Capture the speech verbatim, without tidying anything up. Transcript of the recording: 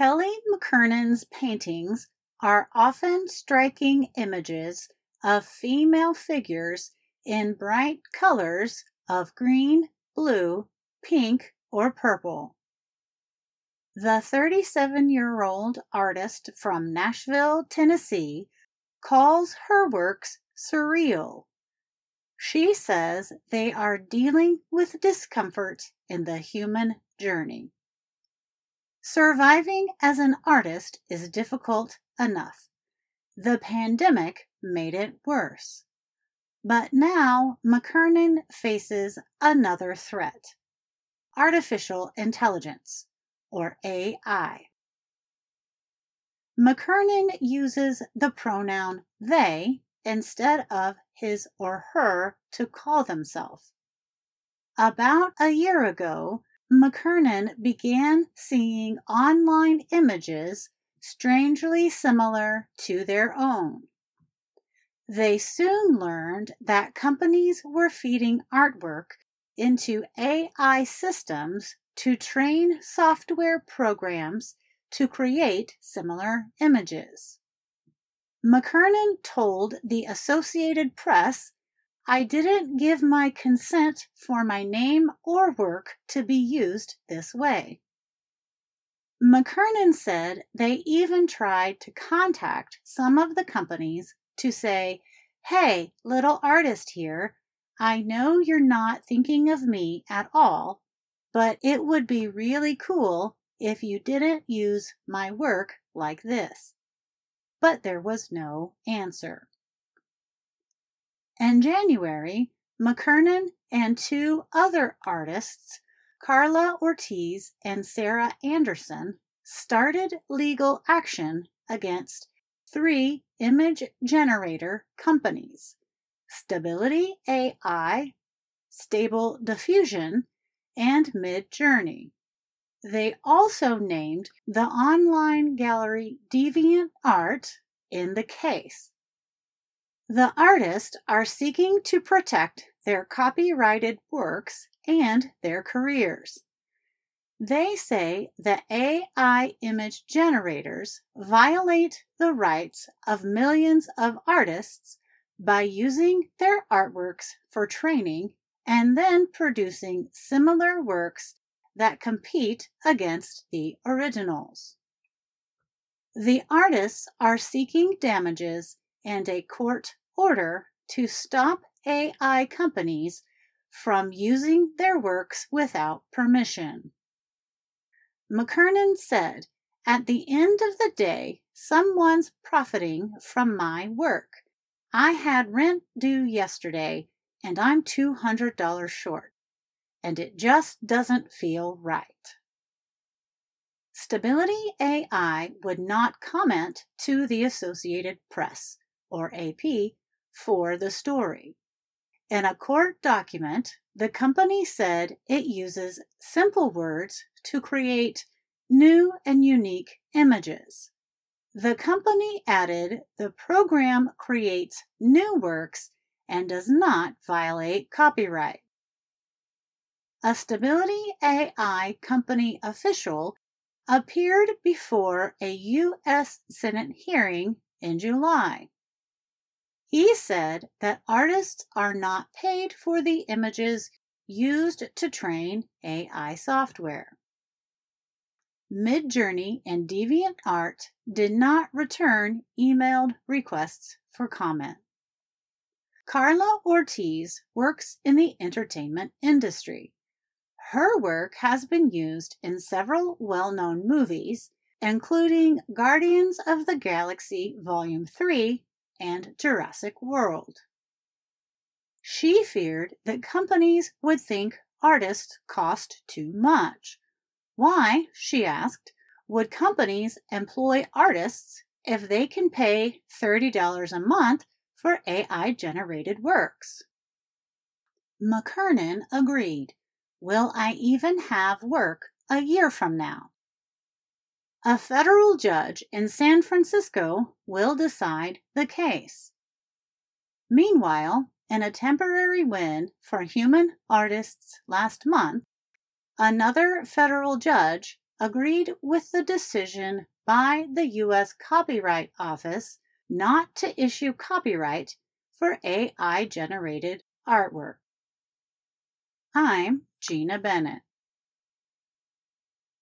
Kelly McKernan's paintings are often striking images of female figures in bright colors of green, blue, pink, or purple. The thirty-seven-year-old artist from Nashville, Tennessee, calls her works surreal. She says they are dealing with discomfort in the human journey. Surviving as an artist is difficult enough. The pandemic made it worse. But now McKernan faces another threat: artificial intelligence, or A I. McKernan uses the pronoun they instead of his or her to call themselves. About a year ago, McKernan began seeing online images strangely similar to their own. They soon learned that companies were feeding artwork into A I systems to train software programs to create similar images. McKernan told the Associated Press, "I didn't give my consent for my name or work to be used this way." McKernan said they even tried to contact some of the companies to say, "Hey, little artist here, I know you're not thinking of me at all, but it would be really cool if you didn't use my work like this." But there was no answer. In January, McKernan and two other artists, Carla Ortiz and Sarah Anderson, started legal action against three image generator companies: Stability A I, Stable Diffusion, and Midjourney. They also named the online gallery DeviantArt in the case. The artists are seeking to protect their copyrighted works and their careers. They say that A I image generators violate the rights of millions of artists by using their artworks for training and then producing similar works that compete against the originals. The artists are seeking damages and a court order to stop A I companies from using their works without permission. McKernan said, "At the end of the day, someone's profiting from my work. I had rent due yesterday, and I'm two hundred dollars short, and it just doesn't feel right." Stability A I would not comment to the Associated Press, or A P, for the story. In a court document, the company said it uses simple words to create new and unique images. The company added the program creates new works and does not violate copyright. A Stability A I company official appeared before a U S Senate hearing in July. He said that artists are not paid for the images used to train A I software. Midjourney and DeviantArt did not return emailed requests for comment. Carla Ortiz works in the entertainment industry. Her work has been used in several well-known movies, including Guardians of the Galaxy Volume three and Jurassic World. She feared that companies would think artists cost too much. Why, she asked, would companies employ artists if they can pay thirty dollars a month for A I-generated works? McKernan agreed. Will I even have work a year from now? A federal judge in San Francisco will decide the case. Meanwhile, in a temporary win for human artists last month, another federal judge agreed with the decision by the U S Copyright Office not to issue copyright for A I-generated artwork. I'm Gina Bennett.